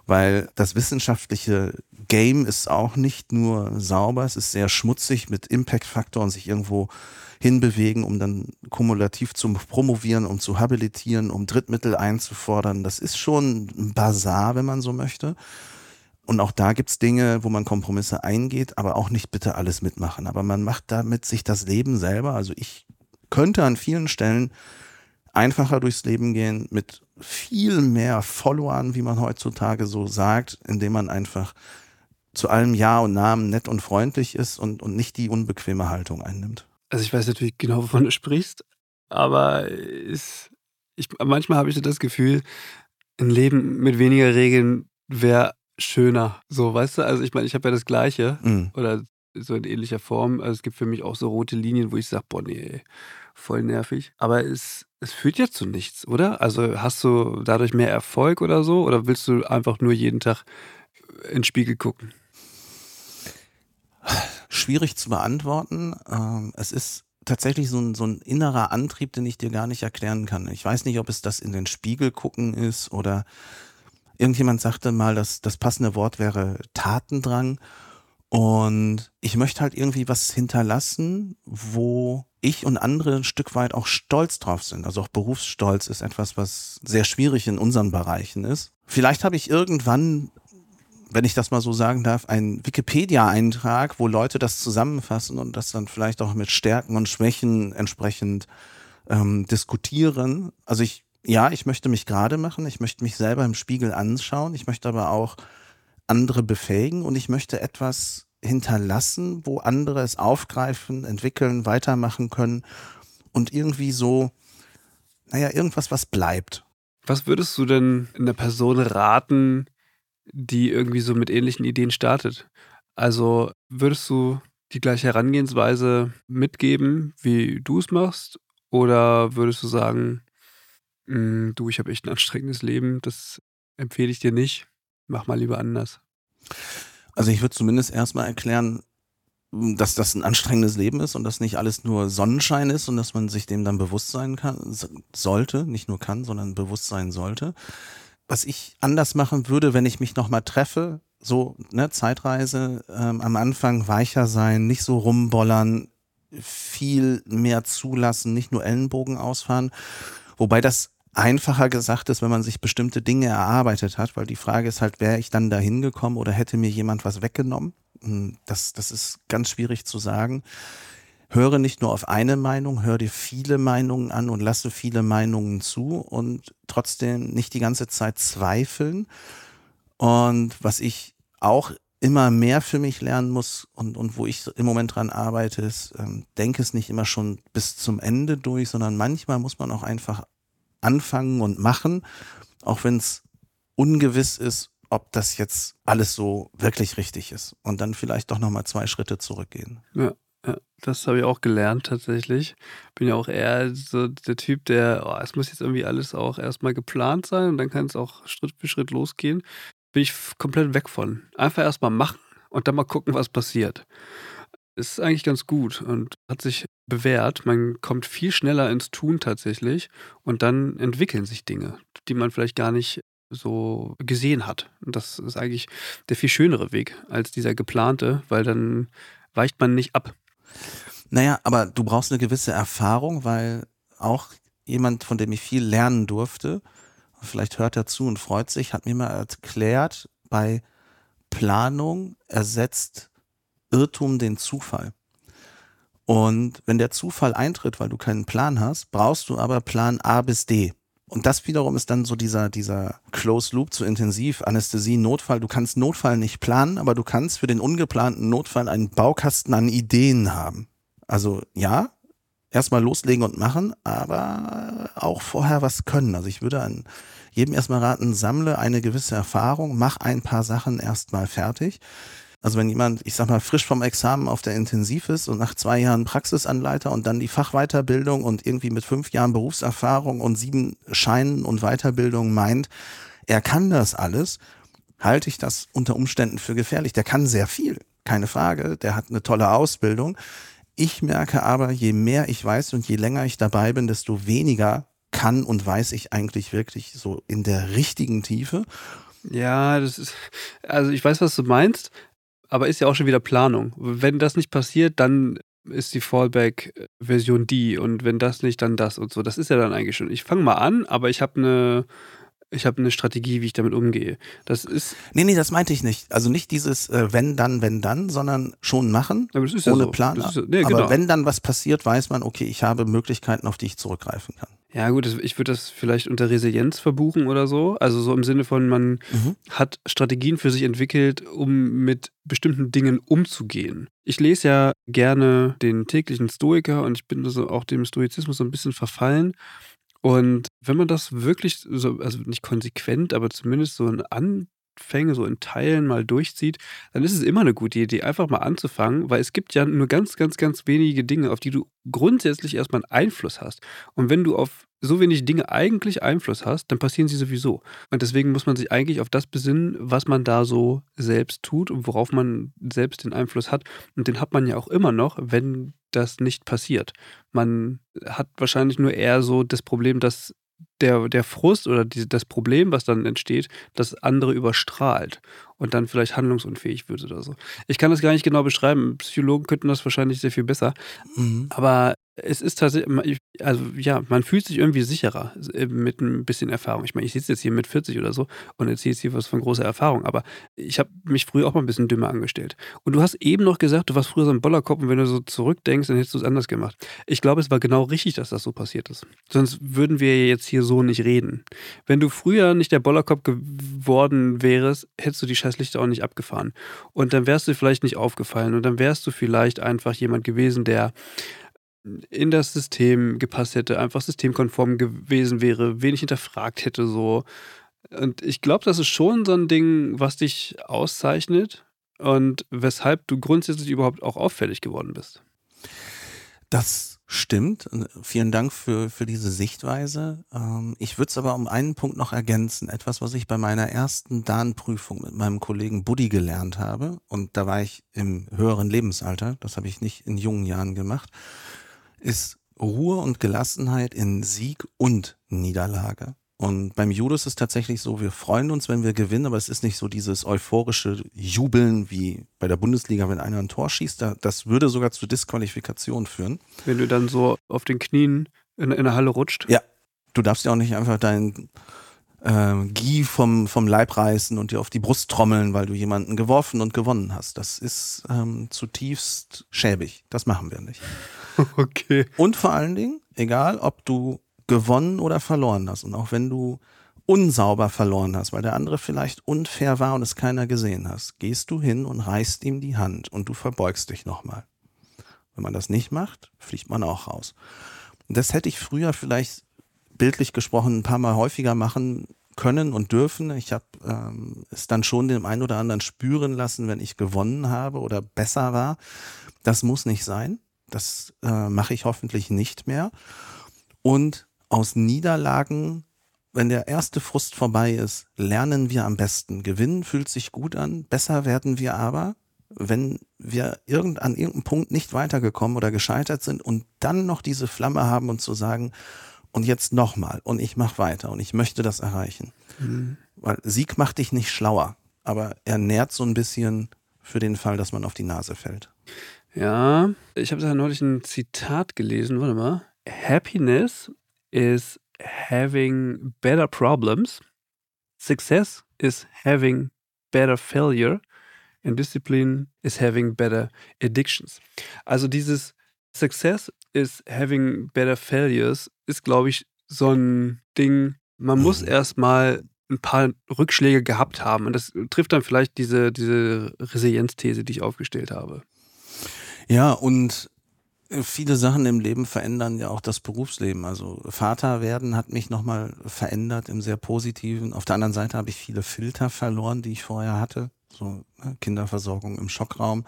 [SPEAKER 1] weil das wissenschaftliche Game ist auch nicht nur sauber, es ist sehr schmutzig mit Impact-Faktor und sich irgendwo hinbewegen, um dann kumulativ zu promovieren, um zu habilitieren, um Drittmittel einzufordern. Das ist schon ein Basar, wenn man so möchte. Und auch da gibt's Dinge, wo man Kompromisse eingeht, aber auch nicht bitte alles mitmachen. Aber man macht damit sich das Leben selber. Also ich könnte an vielen Stellen einfacher durchs Leben gehen mit viel mehr Followern, wie man heutzutage so sagt, indem man einfach zu allem Ja und Namen nett und freundlich ist und, und nicht die unbequeme Haltung einnimmt.
[SPEAKER 2] Also ich weiß natürlich genau, wovon du sprichst, aber ist, ich, manchmal habe ich so das Gefühl, ein Leben mit weniger Regeln wäre schöner. So, weißt du? Also ich meine, ich habe ja das Gleiche
[SPEAKER 1] Mhm.
[SPEAKER 2] oder so in ähnlicher Form. Also es gibt für mich auch so rote Linien, wo ich sage, boah, nee, voll nervig. Aber es, es führt ja zu nichts, oder? Also hast du dadurch mehr Erfolg oder so? Oder willst du einfach nur jeden Tag in den Spiegel gucken?
[SPEAKER 1] Schwierig zu beantworten. Ähm, es ist tatsächlich so ein, so ein innerer Antrieb, den ich dir gar nicht erklären kann. Ich weiß nicht, ob es das in den Spiegel gucken ist oder irgendjemand sagte mal, dass das passende Wort wäre Tatendrang. Und ich möchte halt irgendwie was hinterlassen, wo ich und andere ein Stück weit auch stolz drauf sind. Also auch Berufsstolz ist etwas, was sehr schwierig in unseren Bereichen ist. Vielleicht habe ich irgendwann, wenn ich das mal so sagen darf, einen Wikipedia-Eintrag, wo Leute das zusammenfassen und das dann vielleicht auch mit Stärken und Schwächen entsprechend ähm, diskutieren. Also ich, ja, ich möchte mich gerade machen, ich möchte mich selber im Spiegel anschauen, ich möchte aber auch andere befähigen und ich möchte etwas hinterlassen, wo andere es aufgreifen, entwickeln, weitermachen können und irgendwie so, naja, irgendwas, was bleibt.
[SPEAKER 2] Was würdest du denn einer Person raten, die irgendwie so mit ähnlichen Ideen startet? Also würdest du die gleiche Herangehensweise mitgeben, wie du es machst? Oder würdest du sagen, "Mm, du, ich habe echt ein anstrengendes Leben, das empfehle ich dir nicht, mach mal lieber anders"?
[SPEAKER 1] Also ich würde zumindest erstmal erklären, dass das ein anstrengendes Leben ist und dass nicht alles nur Sonnenschein ist und dass man sich dem dann bewusst sein kann, s- sollte, nicht nur kann, sondern bewusst sein sollte. Was ich anders machen würde, wenn ich mich nochmal treffe, so, ne, Zeitreise, ähm, am Anfang weicher sein, nicht so rumbollern, viel mehr zulassen, nicht nur Ellenbogen ausfahren. Wobei das einfacher gesagt ist, wenn man sich bestimmte Dinge erarbeitet hat, weil die Frage ist halt, wäre ich dann da hingekommen oder hätte mir jemand was weggenommen? Hm, Das, das ist ganz schwierig zu sagen. Höre nicht nur auf eine Meinung, hör dir viele Meinungen an und lasse viele Meinungen zu und trotzdem nicht die ganze Zeit zweifeln. Und was ich auch immer mehr für mich lernen muss und, und wo ich im Moment dran arbeite, ist, ähm, denke es nicht immer schon bis zum Ende durch, sondern manchmal muss man auch einfach anfangen und machen, auch wenn es ungewiss ist, ob das jetzt alles so wirklich richtig ist. Und dann vielleicht doch nochmal zwei Schritte zurückgehen.
[SPEAKER 2] Ja, ja, das habe ich auch gelernt tatsächlich. Bin ja auch eher so der Typ, der, oh, es muss jetzt irgendwie alles auch erstmal geplant sein und dann kann es auch Schritt für Schritt losgehen. Bin ich f- komplett weg von. Einfach erstmal machen und dann mal gucken, was passiert. Ist eigentlich ganz gut und hat sich bewährt. Man kommt viel schneller ins Tun tatsächlich und dann entwickeln sich Dinge, die man vielleicht gar nicht so gesehen hat. Und das ist eigentlich der viel schönere Weg als dieser geplante, weil dann weicht man nicht ab.
[SPEAKER 1] Naja, aber du brauchst eine gewisse Erfahrung, weil auch jemand, von dem ich viel lernen durfte, vielleicht hört er zu und freut sich, hat mir mal erklärt, bei Planung ersetzt Irrtum den Zufall. Und wenn der Zufall eintritt, weil du keinen Plan hast, brauchst du aber Plan A bis D. Und das wiederum ist dann so dieser, dieser Closed Loop zu intensiv, Anästhesie, Notfall. Du kannst Notfall nicht planen, aber du kannst für den ungeplanten Notfall einen Baukasten an Ideen haben. Also ja, erstmal loslegen und machen, aber auch vorher was können. Also ich würde an jedem erstmal raten, sammle eine gewisse Erfahrung, mach ein paar Sachen erstmal fertig. Also wenn jemand, ich sag mal, frisch vom Examen auf der Intensiv ist und nach zwei Jahren Praxisanleiter und dann die Fachweiterbildung und irgendwie mit fünf Jahren Berufserfahrung und sieben Scheinen und Weiterbildung meint, er kann das alles, halte ich das unter Umständen für gefährlich. Der kann sehr viel, keine Frage, der hat eine tolle Ausbildung. Ich merke aber, je mehr ich weiß und je länger ich dabei bin, desto weniger kann und weiß ich eigentlich wirklich so in der richtigen Tiefe.
[SPEAKER 2] Ja, das ist, also ich weiß, was du meinst, aber ist ja auch schon wieder Planung. Wenn das nicht passiert, dann ist die Fallback-Version die und wenn das nicht, dann das und so. Das ist ja dann eigentlich schon. Ich fange mal an, aber ich habe eine ich habe eine Strategie, wie ich damit umgehe. Das ist,
[SPEAKER 1] Nee, nee, das meinte ich nicht. Also nicht dieses äh, wenn dann, wenn dann, sondern schon machen,
[SPEAKER 2] aber das ist ja
[SPEAKER 1] ohne
[SPEAKER 2] so.
[SPEAKER 1] Plan.
[SPEAKER 2] Das ist ja, ne,
[SPEAKER 1] Aber
[SPEAKER 2] genau.
[SPEAKER 1] wenn dann was passiert, weiß man, okay, ich habe Möglichkeiten, auf die ich zurückgreifen kann.
[SPEAKER 2] Ja gut, das, ich würde das vielleicht unter Resilienz verbuchen oder so. Also so im Sinne von, man
[SPEAKER 1] Mhm.
[SPEAKER 2] hat Strategien für sich entwickelt, um mit bestimmten Dingen umzugehen. Ich lese ja gerne den täglichen Stoiker und ich bin so auch dem Stoizismus so ein bisschen verfallen. Und wenn man das wirklich so, also nicht konsequent, aber zumindest so in Anfänge, so in Teilen mal durchzieht, dann ist es immer eine gute Idee, einfach mal anzufangen, weil es gibt ja nur ganz, ganz, ganz wenige Dinge, auf die du grundsätzlich erstmal einen Einfluss hast. Und wenn du auf so wenig Dinge eigentlich Einfluss hast, dann passieren sie sowieso. Und deswegen muss man sich eigentlich auf das besinnen, was man da so selbst tut und worauf man selbst den Einfluss hat. Und den hat man ja auch immer noch, wenn das nicht passiert. Man hat wahrscheinlich nur eher so das Problem, dass der, der Frust oder die, das Problem, was dann entsteht, das andere überstrahlt und dann vielleicht handlungsunfähig wird oder so. Ich kann das gar nicht genau beschreiben. Psychologen könnten das wahrscheinlich sehr viel besser.
[SPEAKER 1] Mhm.
[SPEAKER 2] Aber es ist tatsächlich, also ja, man fühlt sich irgendwie sicherer äh, mit ein bisschen Erfahrung. Ich meine, ich sitze jetzt hier mit vierzig oder so und erzähle jetzt hier was von großer Erfahrung, aber ich habe mich früher auch mal ein bisschen dümmer angestellt. Und du hast eben noch gesagt, du warst früher so ein Bollerkopf und wenn du so zurückdenkst, dann hättest du es anders gemacht. Ich glaube, es war genau richtig, dass das so passiert ist. Sonst würden wir jetzt hier so nicht reden. Wenn du früher nicht der Bollerkopf geworden wärst, hättest du die Scheißlichter auch nicht abgefahren. Und dann wärst du vielleicht nicht aufgefallen und dann wärst du vielleicht einfach jemand gewesen, der in das System gepasst hätte, einfach systemkonform gewesen wäre, wenig hinterfragt hätte so. Und ich glaube, das ist schon so ein Ding, was dich auszeichnet und weshalb du grundsätzlich überhaupt auch auffällig geworden bist.
[SPEAKER 1] Das stimmt. Vielen Dank für, für diese Sichtweise. Ähm, ich würde es aber um einen Punkt noch ergänzen. Etwas, was ich bei meiner ersten D A N-Prüfung mit meinem Kollegen Buddy gelernt habe. Und da war ich im höheren Lebensalter. Das habe ich nicht in jungen Jahren gemacht. Ist Ruhe und Gelassenheit in Sieg und Niederlage. Und beim Judo ist es tatsächlich so, wir freuen uns, wenn wir gewinnen, aber es ist nicht so dieses euphorische Jubeln wie bei der Bundesliga, wenn einer ein Tor schießt. Das würde sogar zu Disqualifikation führen.
[SPEAKER 2] Wenn du dann so auf den Knien in, in der Halle rutscht.
[SPEAKER 1] Ja, du darfst ja auch nicht einfach dein äh, Gi vom, vom Leib reißen und dir auf die Brust trommeln, weil du jemanden geworfen und gewonnen hast. Das ist ähm, zutiefst schäbig. Das machen wir nicht.
[SPEAKER 2] Okay.
[SPEAKER 1] Und vor allen Dingen, egal ob du gewonnen oder verloren hast und auch wenn du unsauber verloren hast, weil der andere vielleicht unfair war und es keiner gesehen hast, gehst du hin und reißt ihm die Hand und du verbeugst dich nochmal. Wenn man das nicht macht, fliegt man auch raus. Und das hätte ich früher vielleicht bildlich gesprochen ein paar Mal häufiger machen können und dürfen. Ich habe ähm, es dann schon dem einen oder anderen spüren lassen, wenn ich gewonnen habe oder besser war. Das muss nicht sein. Das äh, mache ich hoffentlich nicht mehr. Und aus Niederlagen, wenn der erste Frust vorbei ist, lernen wir am besten. Gewinnen fühlt sich gut an, besser werden wir aber, wenn wir irgend, an irgendeinem Punkt nicht weitergekommen oder gescheitert sind und dann noch diese Flamme haben und zu sagen, und jetzt nochmal und ich mache weiter und ich möchte das erreichen. Mhm. Weil Sieg macht dich nicht schlauer, aber er nährt so ein bisschen für den Fall, dass man auf die Nase fällt.
[SPEAKER 2] Ja, ich habe da neulich ein Zitat gelesen, warte mal. Happiness is having better problems. Success is having better failure. And discipline is having better addictions. Also dieses Success is having better failures ist, glaube ich, so ein Ding, man muss
[SPEAKER 1] Mhm.
[SPEAKER 2] erstmal ein paar Rückschläge gehabt haben. Und das trifft dann vielleicht diese, diese Resilienzthese, die ich aufgestellt habe.
[SPEAKER 1] Ja, und viele Sachen im Leben verändern ja auch das Berufsleben. Also Vater werden hat mich nochmal verändert im sehr Positiven. Auf der anderen Seite habe ich viele Filter verloren, die ich vorher hatte. So ne, Kinderversorgung im Schockraum.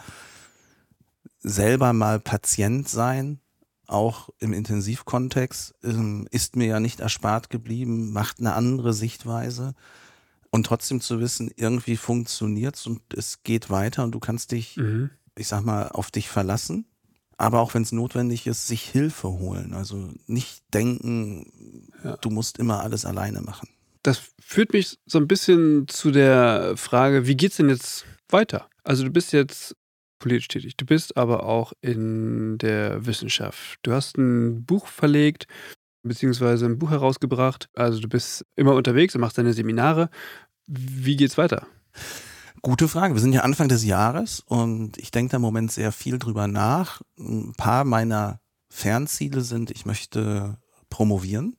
[SPEAKER 1] Selber mal Patient sein, auch im Intensivkontext, ähm, ist mir ja nicht erspart geblieben, macht eine andere Sichtweise. Und trotzdem zu wissen, irgendwie funktioniert's und es geht weiter und du kannst dich,
[SPEAKER 2] Mhm.
[SPEAKER 1] ich sag mal, auf dich verlassen. Aber auch wenn es notwendig ist, sich Hilfe holen. Also nicht denken,
[SPEAKER 2] Ja.
[SPEAKER 1] du musst immer alles alleine machen.
[SPEAKER 2] Das führt mich so ein bisschen zu der Frage, wie geht's denn jetzt weiter? Also, du bist jetzt politisch tätig, du bist aber auch in der Wissenschaft. Du hast ein Buch verlegt beziehungsweise ein Buch herausgebracht. Also, du bist immer unterwegs und machst deine Seminare. Wie geht's weiter?
[SPEAKER 1] Gute Frage. Wir sind ja Anfang des Jahres und ich denke da im Moment sehr viel drüber nach. Ein paar meiner Fernziele sind, ich möchte promovieren.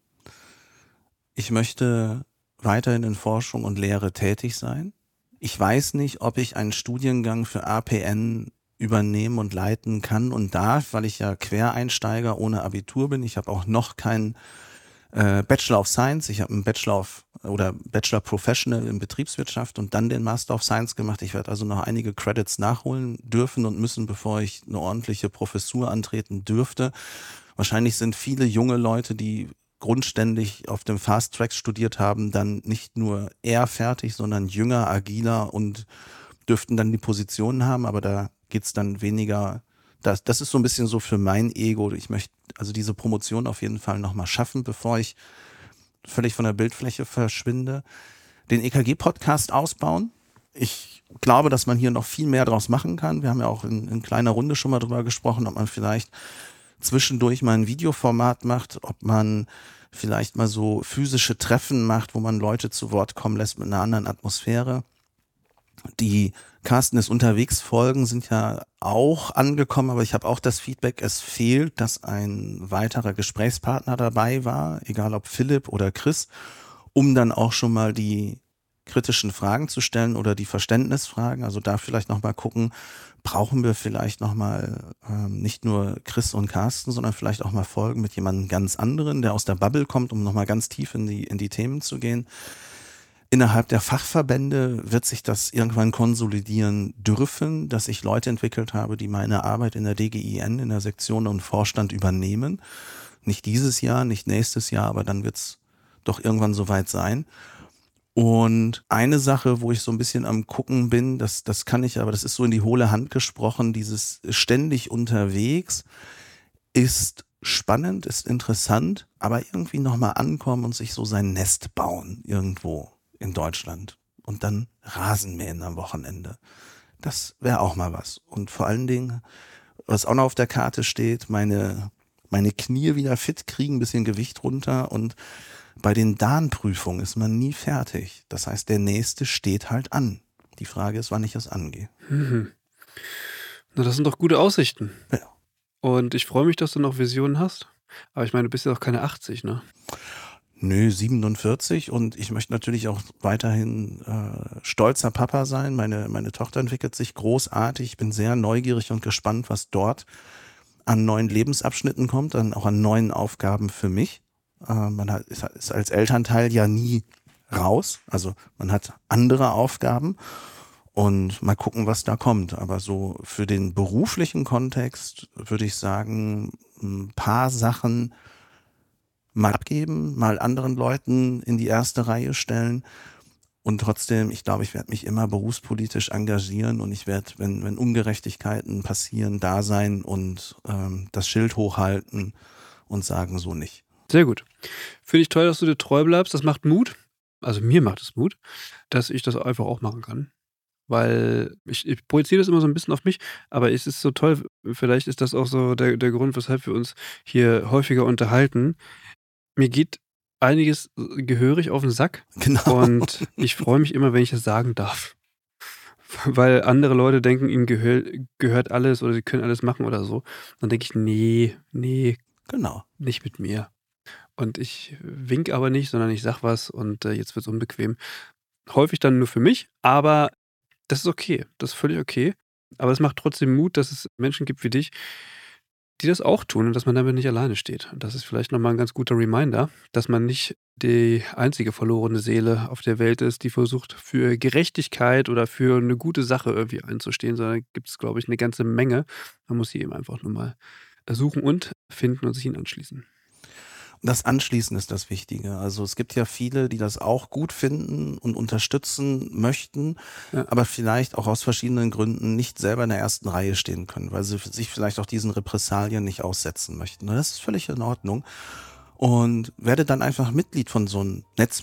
[SPEAKER 1] Ich möchte weiterhin in Forschung und Lehre tätig sein. Ich weiß nicht, ob ich einen Studiengang für A P N übernehmen und leiten kann und darf, weil ich ja Quereinsteiger ohne Abitur bin. Ich habe auch noch keinen äh, Bachelor of Science. Ich habe einen Bachelor of oder Bachelor Professional in Betriebswirtschaft und dann den Master of Science gemacht. Ich werde also noch einige Credits nachholen dürfen und müssen, bevor ich eine ordentliche Professur antreten dürfte. Wahrscheinlich sind viele junge Leute, die grundständig auf dem Fast Track studiert haben, dann nicht nur eher fertig, sondern jünger, agiler und dürften dann die Positionen haben, aber da geht's dann weniger, das, das ist so ein bisschen so für mein Ego. Ich möchte also diese Promotion auf jeden Fall nochmal schaffen, bevor ich völlig von der Bildfläche verschwinde. Den E K G-Podcast ausbauen. Ich glaube, dass man hier noch viel mehr draus machen kann. Wir haben ja auch in, in kleiner Runde schon mal drüber gesprochen, ob man vielleicht zwischendurch mal ein Videoformat macht, ob man vielleicht mal so physische Treffen macht, wo man Leute zu Wort kommen lässt mit einer anderen Atmosphäre. Die Carsten ist unterwegs Folgen sind ja auch angekommen, aber ich habe auch das Feedback, es fehlt, dass ein weiterer Gesprächspartner dabei war, egal ob Philipp oder Chris, um dann auch schon mal die kritischen Fragen zu stellen oder die Verständnisfragen. Also da vielleicht nochmal gucken, brauchen wir vielleicht nochmal ähm, nicht nur Chris und Carsten, sondern vielleicht auch mal Folgen mit jemandem ganz anderen, der aus der Bubble kommt, um nochmal ganz tief in die, in die Themen zu gehen. Innerhalb der Fachverbände wird sich das irgendwann konsolidieren dürfen, dass ich Leute entwickelt habe, die meine Arbeit in der D G I N, in der Sektion und Vorstand übernehmen. Nicht dieses Jahr, nicht nächstes Jahr, aber dann wird es doch irgendwann soweit sein. Und eine Sache, wo ich so ein bisschen am Gucken bin, das, das kann ich, aber das ist so in die hohle Hand gesprochen, dieses ständig unterwegs ist spannend, ist interessant, aber irgendwie nochmal ankommen und sich so sein Nest bauen irgendwo in Deutschland und dann Rasenmähen am Wochenende. Das wäre auch mal was. Und vor allen Dingen, was auch noch auf der Karte steht, meine, meine Knie wieder fit kriegen, ein bisschen Gewicht runter und bei den D A N-Prüfungen ist man nie fertig. Das heißt, der nächste steht halt an. Die Frage ist, wann ich es angehe.
[SPEAKER 2] Mhm. Na, das sind doch gute Aussichten.
[SPEAKER 1] Ja.
[SPEAKER 2] Und ich freue mich, dass du noch Visionen hast. Aber ich meine, du bist ja auch keine achtzig, ne?
[SPEAKER 1] Nö, siebenundvierzig und ich möchte natürlich auch weiterhin äh, stolzer Papa sein. Meine, meine Tochter entwickelt sich großartig. Ich bin sehr neugierig und gespannt, was dort an neuen Lebensabschnitten kommt, dann auch an neuen Aufgaben für mich. Äh, man hat, ist, ist als Elternteil ja nie raus. Also man hat andere Aufgaben und mal gucken, was da kommt. Aber so für den beruflichen Kontext würde ich sagen, ein paar Sachen mal abgeben, mal anderen Leuten in die erste Reihe stellen und trotzdem, ich glaube, ich werde mich immer berufspolitisch engagieren und ich werde, wenn, wenn Ungerechtigkeiten passieren, da sein und ähm, das Schild hochhalten und sagen, so nicht.
[SPEAKER 2] Sehr gut. Finde ich toll, dass du dir treu bleibst. Das macht Mut. Also mir macht es Mut, dass ich das einfach auch machen kann. Weil ich, ich projiziere das immer so ein bisschen auf mich, aber es ist so toll, vielleicht ist das auch so der, der Grund, weshalb wir uns hier häufiger unterhalten. Mir geht einiges gehörig auf den Sack
[SPEAKER 1] Genau.
[SPEAKER 2] und ich freue mich immer, wenn ich das sagen darf. Weil andere Leute denken, ihnen gehör, gehört alles oder sie können alles machen oder so. Dann denke ich, nee, nee,
[SPEAKER 1] Genau.
[SPEAKER 2] nicht mit mir. Und ich wink aber nicht, sondern ich sag was und äh, jetzt wird es unbequem. Häufig dann nur für mich, aber das ist okay. Das ist völlig okay. Aber es macht trotzdem Mut, dass es Menschen gibt wie dich, die das auch tun und dass man damit nicht alleine steht. Und das ist vielleicht nochmal ein ganz guter Reminder, dass man nicht die einzige verlorene Seele auf der Welt ist, die versucht, für Gerechtigkeit oder für eine gute Sache irgendwie einzustehen, sondern gibt es, glaube ich, eine ganze Menge. Man muss sie eben einfach nur mal suchen und finden und sich ihnen anschließen.
[SPEAKER 1] Das Anschließen ist das Wichtige. Also es gibt ja viele, die das auch gut finden und unterstützen möchten,
[SPEAKER 2] Ja.
[SPEAKER 1] aber vielleicht auch aus verschiedenen Gründen nicht selber in der ersten Reihe stehen können, weil sie sich vielleicht auch diesen Repressalien nicht aussetzen möchten. Und das ist völlig in Ordnung. Und werde dann einfach Mitglied von so einem Netzwerk.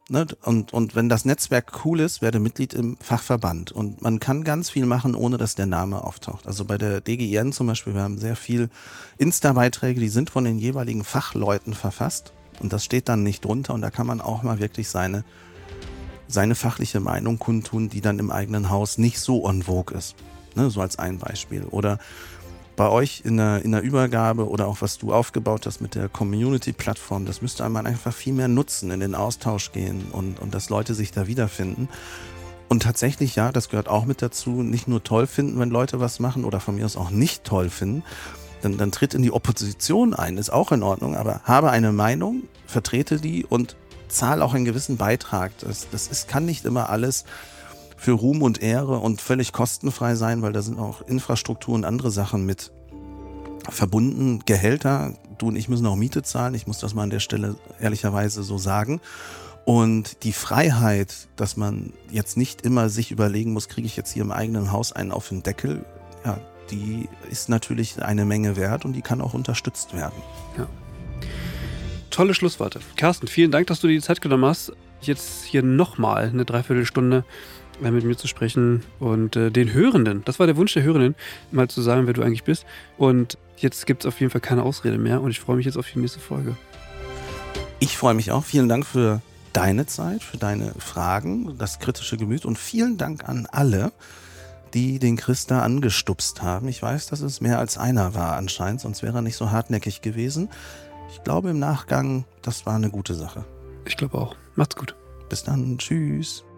[SPEAKER 1] Ne? Und, und wenn das Netzwerk cool ist, werde Mitglied im Fachverband. Und man kann ganz viel machen, ohne dass der Name auftaucht. Also bei der D G I N zum Beispiel, wir haben sehr viel Insta-Beiträge, die sind von den jeweiligen Fachleuten verfasst. Und das steht dann nicht drunter. Und da kann man auch mal wirklich seine, seine fachliche Meinung kundtun, die dann im eigenen Haus nicht so en vogue ist. Ne? So als ein Beispiel. Oder bei euch in der, in der Übergabe oder auch was du aufgebaut hast mit der Community-Plattform, das müsste man einfach viel mehr nutzen, in den Austausch gehen und, und dass Leute sich da wiederfinden. Und tatsächlich, ja, das gehört auch mit dazu, nicht nur toll finden, wenn Leute was machen oder von mir aus auch nicht toll finden, dann, dann tritt in die Opposition ein, ist auch in Ordnung, aber habe eine Meinung, vertrete die und zahle auch einen gewissen Beitrag. Das, das ist, kann nicht immer alles für Ruhm und Ehre und völlig kostenfrei sein, weil da sind auch Infrastruktur und andere Sachen mit verbunden. Gehälter, du und ich müssen auch Miete zahlen, ich muss das mal an der Stelle ehrlicherweise so sagen. Und die Freiheit, dass man jetzt nicht immer sich überlegen muss, kriege ich jetzt hier im eigenen Haus einen auf den Deckel, ja, die ist natürlich eine Menge wert und die kann auch unterstützt werden.
[SPEAKER 2] Ja. Tolle Schlussworte. Carsten, vielen Dank, dass du dir die Zeit genommen hast, jetzt hier nochmal eine Dreiviertelstunde mit mir zu sprechen und äh, den Hörenden, das war der Wunsch der Hörenden, mal zu sagen, wer du eigentlich bist. Und jetzt gibt es auf jeden Fall keine Ausrede mehr und ich freue mich jetzt auf die nächste Folge.
[SPEAKER 1] Ich freue mich auch. Vielen Dank für deine Zeit, für deine Fragen, das kritische Gemüt und vielen Dank an alle, die den Chris da angestupst haben. Ich weiß, dass es mehr als einer war anscheinend, sonst wäre er nicht so hartnäckig gewesen. Ich glaube im Nachgang, das war eine gute Sache.
[SPEAKER 2] Ich glaube auch. Macht's gut.
[SPEAKER 1] Bis dann. Tschüss.